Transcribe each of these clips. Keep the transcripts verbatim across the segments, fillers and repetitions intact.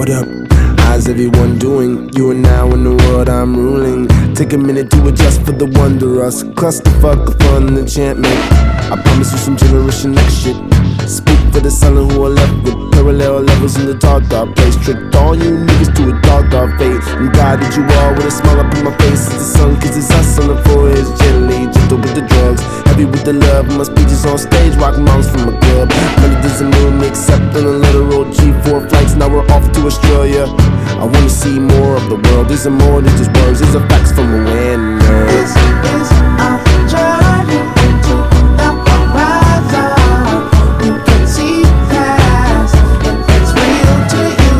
What up? How's everyone doing? You are now in the world I'm ruling. Take a minute to adjust for the wonder us. Clusterfuck of fun enchantment. I promise you some generation next shit. Speak for the silent who are left with parallel levels in the dark, dark place. Tricked all you niggas to a dark, dark fate, and guided you all with a smile up on my face. It's the sun, cause it's us on the forehead. Gently, gentle with the drugs, heavy with the love. My speeches on stage, rock moms from a club. Money doesn't move me except on a literal G four flights. Now we're off to Australia. I wanna see more of the world. These are more than just words, these are facts from a winner. This is our journey into the horizon. You can see past if it's real to you.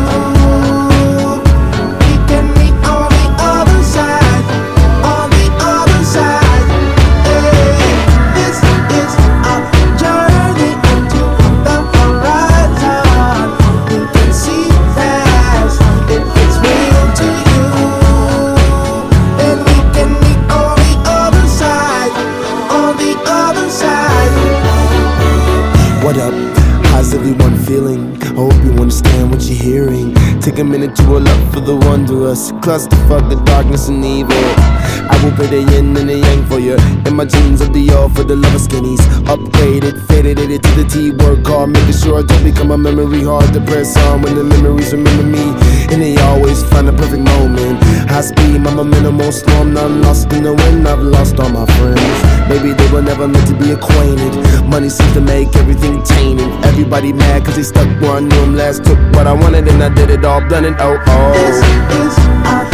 We can meet on the other side, on the other side. Hey, this is our journey into the horizon. You can see past if it's real to you. And we can meet on the other side, on the other side. What up? How's everyone feeling? I hope you understand what you're hearing. Take a minute to roll up for the wondrous. Clusterfuck the darkness and evil. I will pay the yin and the yang for you. In my jeans of the all for the lover skinnies. Upgraded, faded it to the T. Work hard, making sure I don't become a memory. Hard to press on when the memories remember me. And they always find a perfect moment. High speed, my momentum won't slow. I'm not lost in the wind. I've lost all my friends. Maybe they were never meant to be acquainted. Money seems to make everything tainted. Everybody mad cause they stuck where I knew them last. Took what I wanted and I did it all, done it, oh oh. This is our